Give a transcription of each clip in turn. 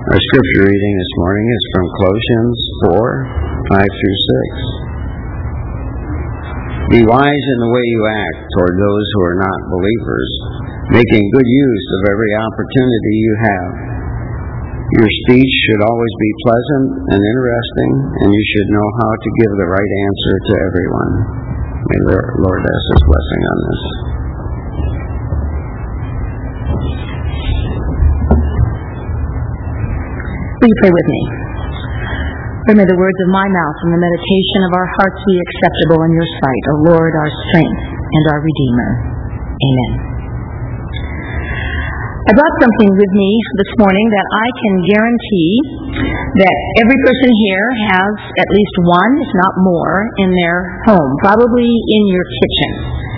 Our scripture reading this morning is from Colossians 4:5 through 6. Be wise in the way you act toward those who are not believers, making good use of every opportunity you have. Your speech should always be pleasant and interesting, and you should know how to give the right answer to everyone. May the Lord ask His blessing on this. Will you pray with me? Lord, may the words of my mouth and the meditation of our hearts be acceptable in your sight, O Lord, our strength and our Redeemer. Amen. I brought something with me this morning that I can guarantee that every person here has at least one, if not more, in their home, probably in your kitchen.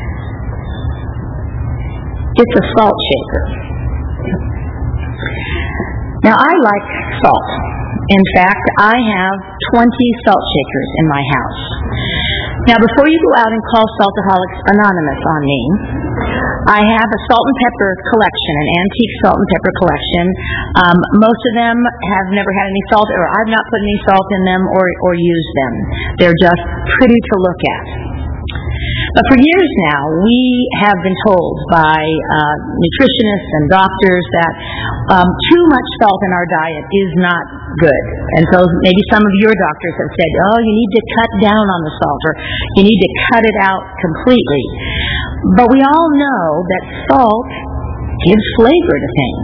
It's a salt shaker. Now, I like salt. In fact, I have 20 salt shakers in my house. Now, before you go out and call Saltaholics Anonymous on me, I have a salt and pepper collection, an antique salt and pepper collection. Most of them have never had any salt, or I've not put any salt in them or used them. They're just pretty to look at. But for years now, we have been told by nutritionists and doctors that too much salt in our diet is not good. And so maybe some of your doctors have said, you need to cut down on the salt, or you need to cut it out completely. But we all know that salt gives flavor to things,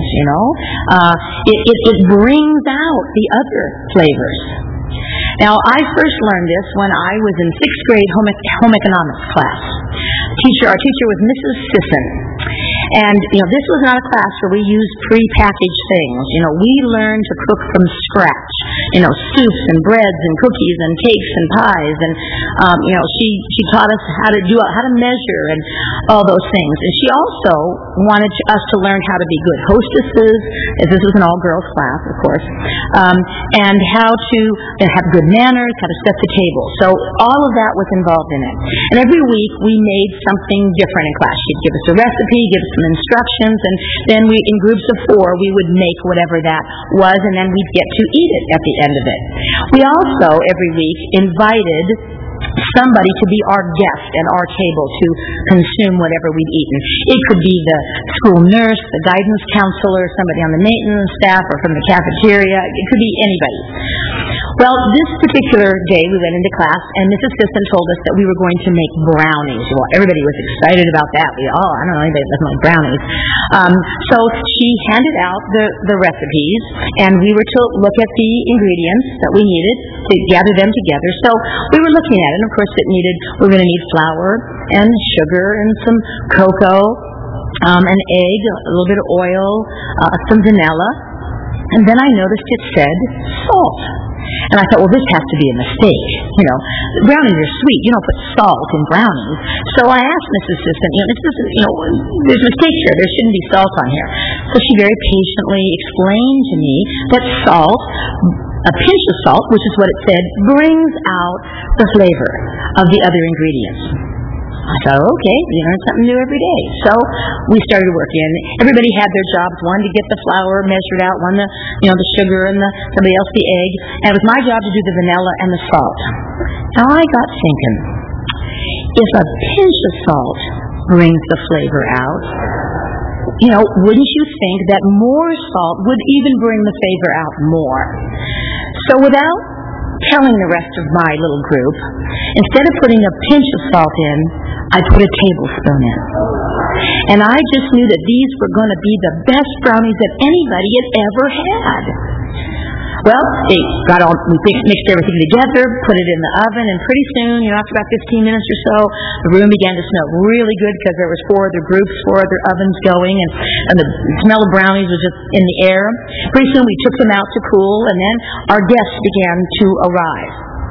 It brings out the other flavors. Now, I first learned this when I was in 6th grade home economics class. Our teacher was Mrs. Sisson. And, this was not a class where we used pre-packaged things. We learned to cook from scratch. Soups and breads and cookies and cakes and pies. And, she taught us how to measure and all those things. And she also wanted us to learn how to be good hostesses, as this was an all-girls class, of course, and how to have good manners, how to set the table. So all of that was involved in it. And every week we made something different in class. She'd give us a recipe, give us some instructions, and then in groups of 4, we would make whatever that was, and then we'd get to eat it at the end of it. We also, every week, invited somebody to be our guest at our table to consume whatever we'd eaten. It could be the school nurse, the guidance counselor, somebody on the maintenance staff, or from the cafeteria. It could be anybody. Well, this particular day we went into class, and Mrs. Sisson told us that we were going to make brownies. Well, everybody was excited about that. I don't know anybody that doesn't like brownies. So she handed out the recipes, and we were to look at the ingredients that we needed to gather them together. So we were looking at it, and of course we're going to need flour and sugar and some cocoa, an egg, a little bit of oil, some vanilla. And then I noticed it said salt. And I thought, well, this has to be a mistake. Brownies are sweet. You don't put salt in brownies. So I asked Mrs. Sisson, there's a mistake here. There shouldn't be salt on here. So she very patiently explained to me that salt, a pinch of salt, which is what it said, brings out the flavor of the other ingredients. I thought, okay, you learn something new every day. So we started working. Everybody had their jobs. One to get the flour measured out, one the sugar, and somebody else the egg. And it was my job to do the vanilla and the salt. Now I got thinking, if a pinch of salt brings the flavor out, wouldn't you think that more salt would even bring the flavor out more? So without telling the rest of my little group, instead of putting a pinch of salt in, I put a tablespoon in. And I just knew that these were going to be the best brownies that anybody had ever had. Well, we mixed everything together, put it in the oven, and pretty soon, after about 15 minutes or so, the room began to smell really good because there was 4 other groups, 4 other ovens going, and the smell of brownies was just in the air. Pretty soon we took them out to cool, and then our guests began to arrive.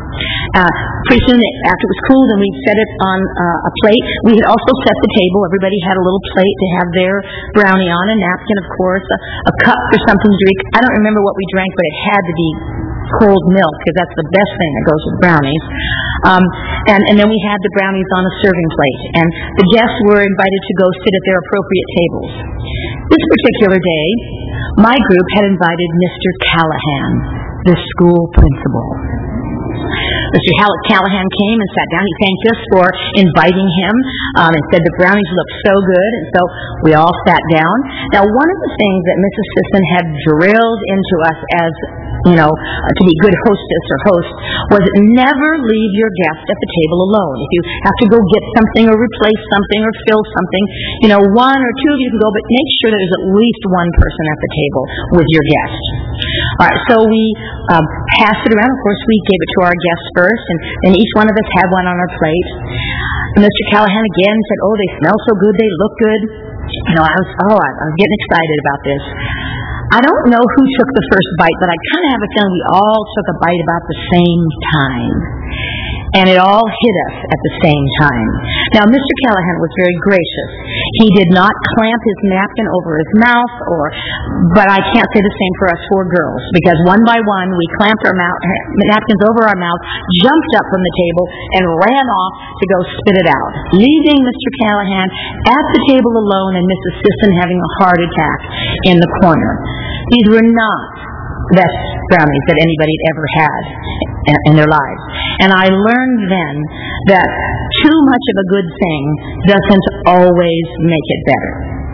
Pretty soon, after it was cooled and we set it on a plate, we had also set the table. Everybody had a little plate to have their brownie on, a napkin, of course, a cup for something to drink. I don't remember what we drank, but it had to be cold milk, because that's the best thing that goes with brownies. And then we had the brownies on a serving plate, and the guests were invited to go sit at their appropriate tables. This particular day, my group had invited Mr. Callahan, the school principal. Mr. Callahan came and sat down. He thanked us for inviting him and said the brownies looked so good, and so we all sat down. Now, one of the things that Mrs. Sisson had drilled into us as, to be good hostess or host was never leave your guest at the table alone. If you have to go get something or replace something or fill something, one or two of you can go, but make sure that there's at least one person at the table with your guest. All right, so we passed it around. Of course, we gave it to our guests first, and then each one of us had one on our plate. And Mr. Callahan again said, "Oh, they smell so good, they look good." I was getting excited about this. I don't know who took the first bite, but I kind of have a feeling we all took a bite about the same time. And it all hit us at the same time. Now, Mr. Callahan was very gracious. He did not clamp his napkin over his mouth, but I can't say the same for us four girls, because one by one we clamped our napkins over our mouth, jumped up from the table, and ran off to go spit it out, leaving Mr. Callahan at the table alone and Mrs. Sisson having a heart attack in the corner. These were not the best brownies that anybody had ever had in their lives. And I learned then that too much of a good thing doesn't always make it better.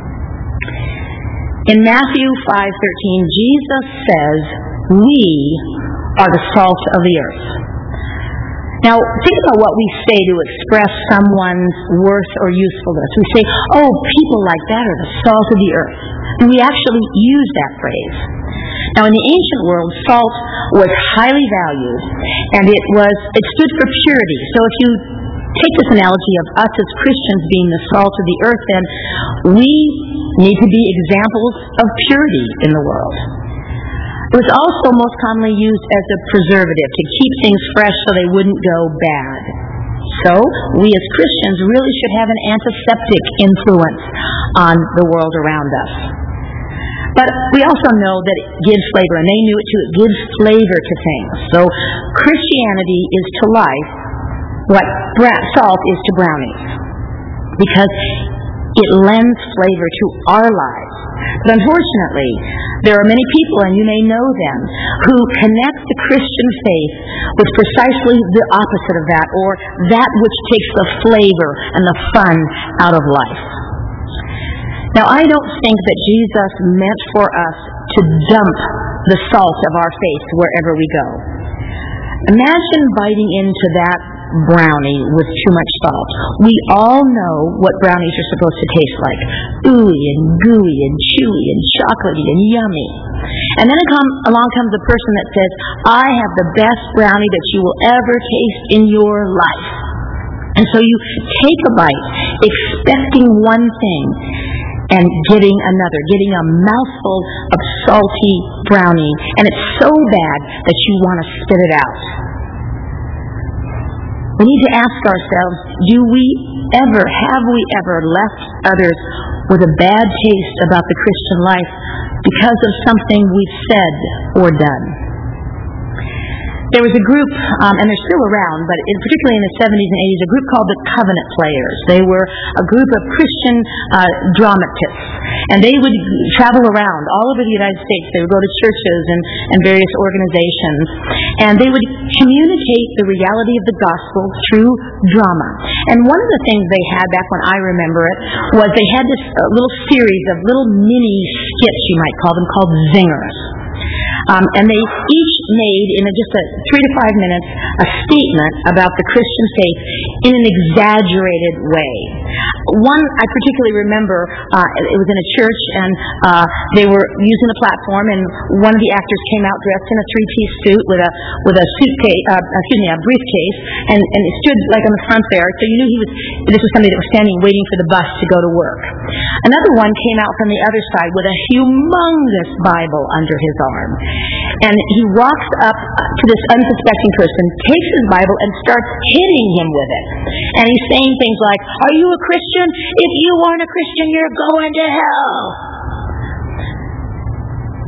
In Matthew 5:13, Jesus says, "We are the salt of the earth." Now, think about what we say to express someone's worth or usefulness. We say, "Oh, people like that are the salt of the earth." And we actually use that phrase. Now, in the ancient world, salt was highly valued, and it stood for purity. So if you take this analogy of us as Christians being the salt of the earth, then we need to be examples of purity in the world. It was also most commonly used as a preservative to keep things fresh so they wouldn't go bad. So, we as Christians really should have an antiseptic influence on the world around us. But we also know that it gives flavor, and they knew it too. It gives flavor to things. So Christianity is to life what salt is to brownies, because it lends flavor to our lives. But unfortunately, there are many people, and you may know them, who connect the Christian faith with precisely the opposite of that, or that which takes the flavor and the fun out of life. Now, I don't think that Jesus meant for us to dump the salt of our faith wherever we go. Imagine biting into that brownie with too much salt. We all know what brownies are supposed to taste like. Ooey and gooey and chewy and chocolatey and yummy. And then along comes a person that says, "I have the best brownie that you will ever taste in your life." And so you take a bite, expecting one thing, and getting another, getting a mouthful of salty brownie, and it's so bad that you want to spit it out. We need to ask ourselves, have we ever left others with a bad taste about the Christian life because of something we've said or done? There was a group, and they're still around, but particularly in the 70s and 80s, a group called the Covenant Players. They were a group of Christian dramatists, and they would travel around all over the United States. They would go to churches and various organizations, and they would communicate the reality of the gospel through drama. And one of the things they had back when I remember it was they had this little series of little mini skits, you might call them, called zingers. And they each made, in just 3 to 5 minutes, a statement about the Christian faith in an exaggerated way. One I particularly remember, it was in a church, and they were using a platform, and one of the actors came out dressed in a 3-piece suit with a suitcase, a briefcase, and it stood like on the front there, so you knew this was somebody that was standing waiting for the bus to go to work. Another one came out from the other side with a humongous Bible under his arm. And he walks up to this unsuspecting person, takes his Bible, and starts hitting him with it. And he's saying things like, "Are you a Christian? If you aren't a Christian, you're going to hell."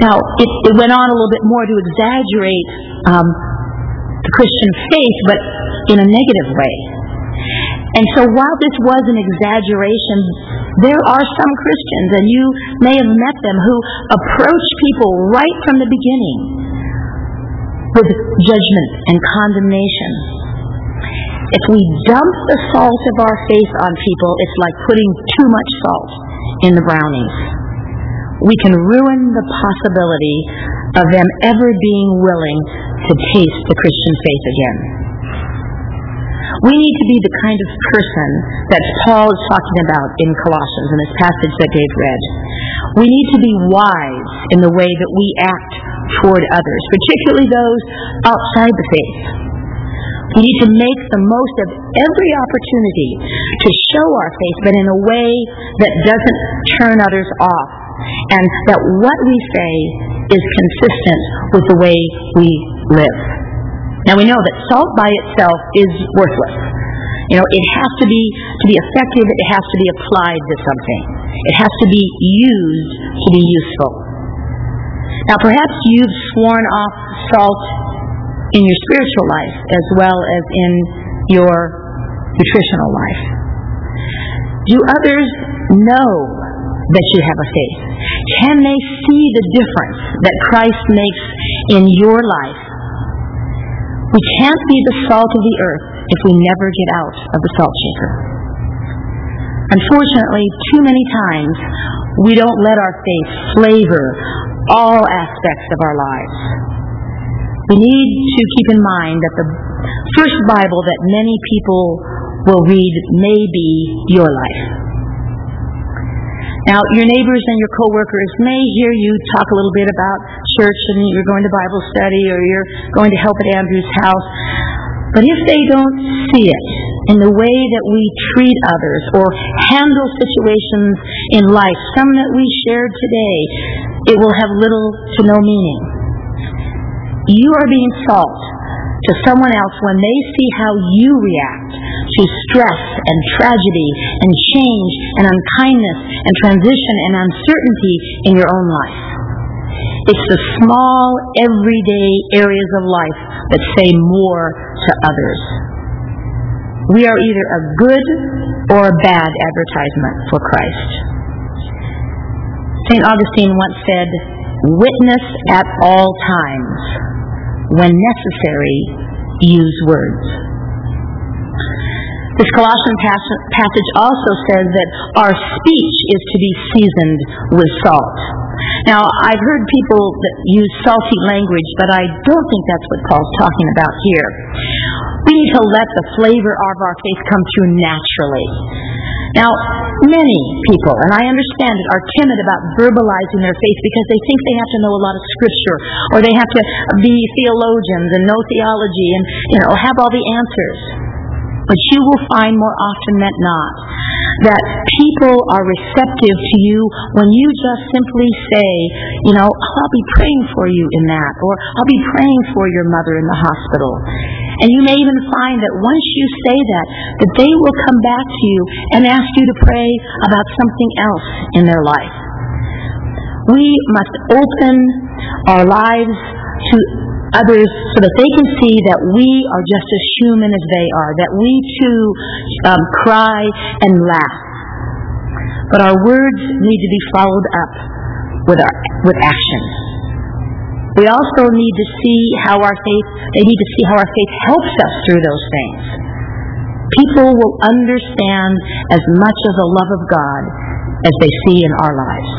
Now, it went on a little bit more to exaggerate the Christian faith, but in a negative way. And so while this was an exaggeration, there are some Christians, and you may have met them, who approach people right from the beginning with judgment and condemnation. If we dump the salt of our faith on people, it's like putting too much salt in the brownies. We can ruin the possibility of them ever being willing to taste the Christian faith again. We need to be the kind of person that Paul is talking about in Colossians, in this passage that Dave read. We need to be wise in the way that we act toward others, particularly those outside the faith. We need to make the most of every opportunity to show our faith, but in a way that doesn't turn others off, and that what we say is consistent with the way we live. Now we know that salt by itself is worthless. It has to be effective, it has to be applied to something. It has to be used to be useful. Now perhaps you've sworn off salt in your spiritual life as well as in your nutritional life. Do others know that you have a faith? Can they see the difference that Christ makes in your life? We can't be the salt of the earth if we never get out of the salt shaker. Unfortunately, too many times we don't let our faith flavor all aspects of our lives. We need to keep in mind that the first Bible that many people will read may be your life. Now, your neighbors and your coworkers may hear you talk a little bit about church and you're going to Bible study or you're going to help at Andrew's house. But if they don't see it in the way that we treat others or handle situations in life, some that we shared today, it will have little to no meaning. You are being salt to someone else when they see how you react to stress and tragedy and change and unkindness and transition and uncertainty in your own life. It's the small, everyday areas of life that say more to others. We are either a good or a bad advertisement for Christ. St. Augustine once said, "Witness at all times. When necessary, use words." This Colossian passage also says that our speech is to be seasoned with salt. Now, I've heard people that use salty language, but I don't think that's what Paul's talking about here. We need to let the flavor of our faith come through naturally. Now, many people, and I understand it, are timid about verbalizing their faith because they think they have to know a lot of scripture, or they have to be theologians and know theology and, have all the answers. But you will find more often than not that people are receptive to you when you just simply say, I'll be praying for you in that, or I'll be praying for your mother in the hospital. And you may even find that once you say that they will come back to you and ask you to pray about something else in their life. We must open our lives to others so that they can see that we are just as human as they are, that we too cry and laugh. But our words need to be followed up with action. We also need to see how our faith helps us through those things. People will understand as much of the love of God as they see in our lives.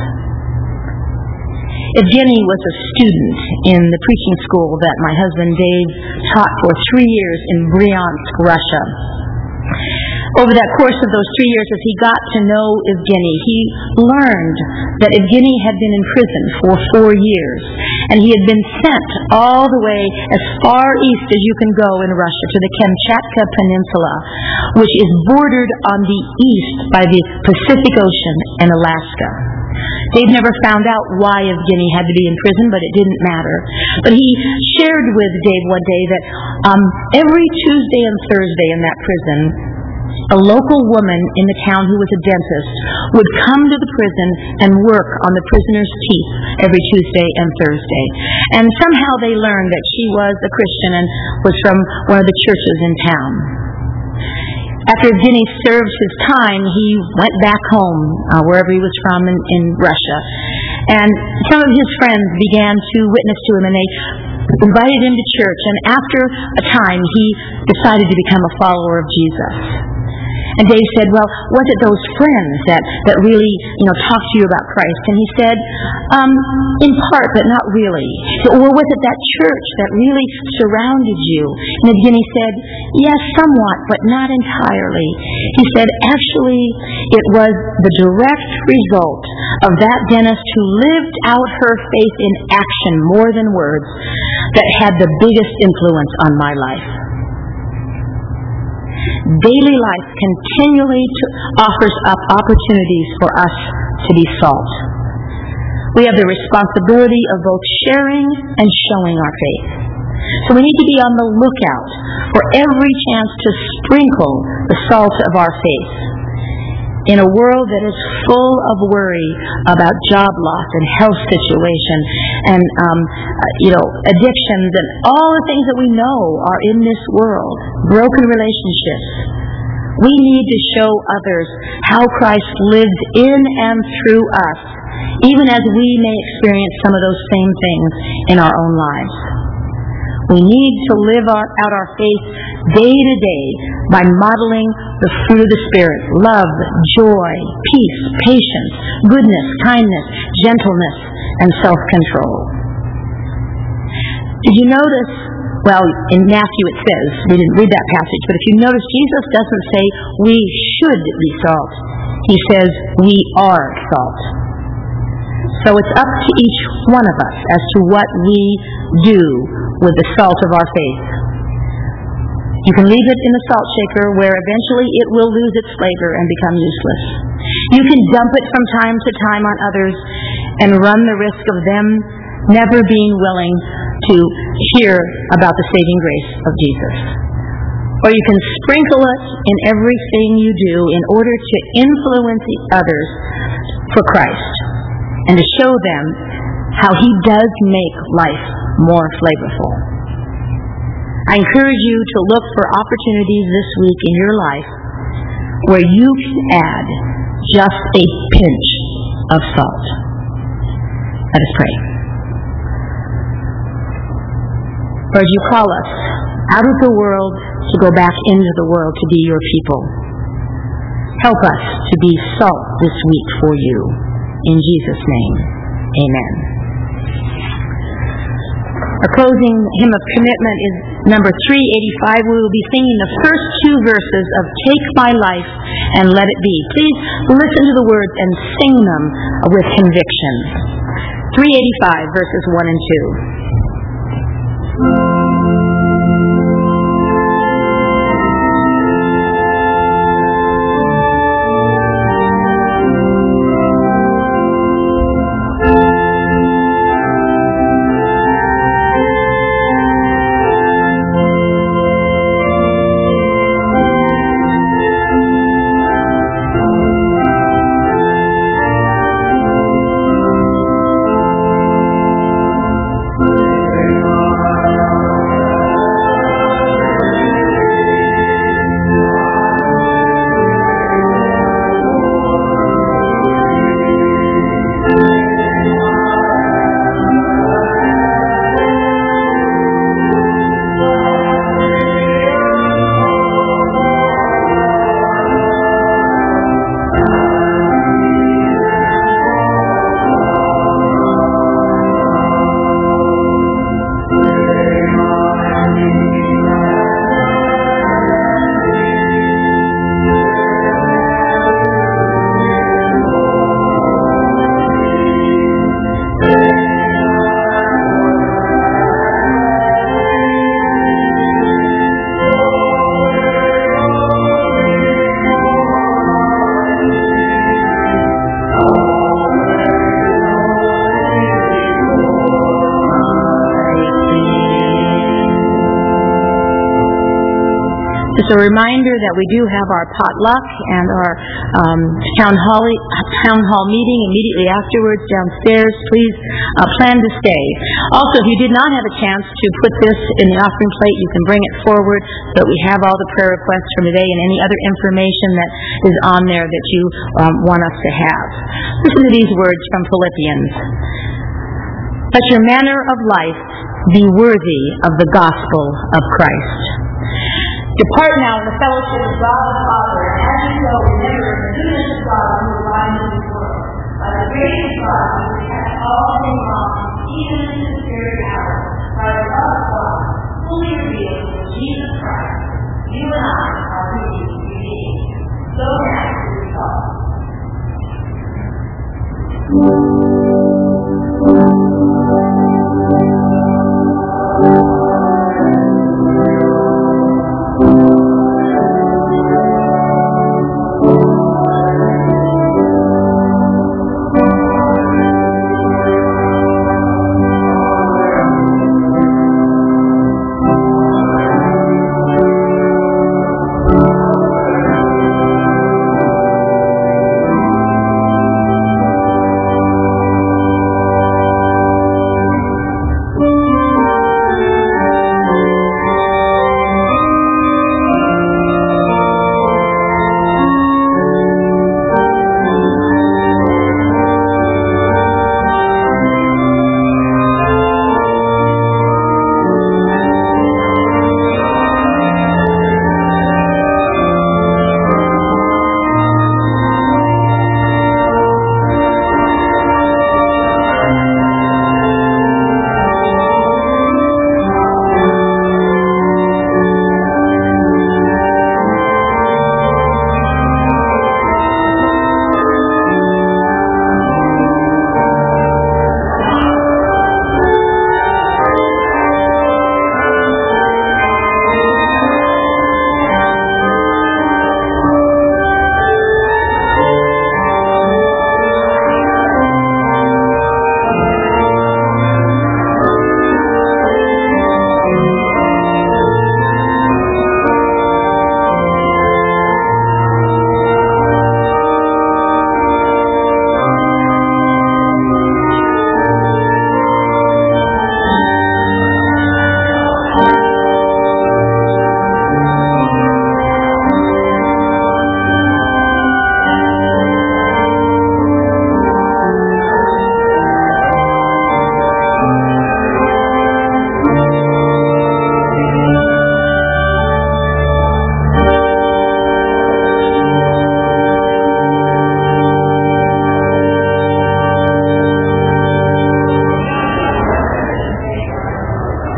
Evgeny was a student in the preaching school that my husband Dave taught for 3 years in Bryansk, Russia. Over that course of those 3 years, as he got to know Evgeny, he learned that Evgeny had been in prison for 4 years, and he had been sent all the way as far east as you can go in Russia, to the Kamchatka Peninsula, which is bordered on the east by the Pacific Ocean and Alaska. Dave never found out why Evgeny had to be in prison, but it didn't matter. But he shared with Dave one day that every Tuesday and Thursday in that prison, a local woman in the town who was a dentist, would come to the prison and work on the prisoners' teeth every Tuesday and Thursday. And somehow they learned that she was a Christian and was from one of the churches in town. After Evgeny served his time, he went back home, wherever he was from in Russia. And some of his friends began to witness to him, and they invited him to church. And after a time, he decided to become a follower of Jesus. And Dave said, well, was it those friends that really, talked to you about Christ? And he said, in part, but not really. Or was it that church that really surrounded you? And again he said, yes, somewhat, but not entirely. He said, actually, it was the direct result of that dentist who lived out her faith in action more than words that had the biggest influence on my life. Daily life continually offers up opportunities for us to be salt. We have the responsibility of both sharing and showing our faith. So we need to be on the lookout for every chance to sprinkle the salt of our faith. In a world that is full of worry about job loss and health situation and addictions and all the things that we know are in this world, broken relationships, we need to show others how Christ lives in and through us, even as we may experience some of those same things in our own lives. We need to live out our faith day to day by modeling the fruit of the Spirit: love, joy, peace, patience, goodness, kindness, gentleness, and self-control. Did you notice, well, in Matthew it says, we didn't read that passage, but if you notice, Jesus doesn't say we should be salt. He says we are salt. So it's up to each one of us as to what we do with the salt of our faith. You can leave it in the salt shaker where eventually it will lose its flavor and become useless. You can dump it from time to time on others and run the risk of them never being willing to hear about the saving grace of Jesus. Or you can sprinkle it in everything you do in order to influence others for Christ and to show them how He does make life more flavorful. I encourage you to look for opportunities this week in your life where you can add just a pinch of salt. Let us pray. Lord, you call us out of the world to go back into the world to be your people. Help us to be salt this week for you. In Jesus' name, amen. Our closing hymn of commitment is number 385. We will be singing the first two verses of Take My Life and Let It Be. Please listen to the words and sing them with conviction. 385, verses 1 and 2. Just a reminder that we do have our potluck and our town hall meeting immediately afterwards downstairs. Please plan to stay. Also, if you did not have a chance to put this in the offering plate, you can bring it forward so that we have all the prayer requests from today and any other information that is on there that you want us to have. Listen to these words from Philippians. Let your manner of life be worthy of the gospel of Christ. Depart now in the fellowship of God the Father, and as you go, remember the goodness of God who abides in this world. By the grace of God, we have all things wrong, even in the spirit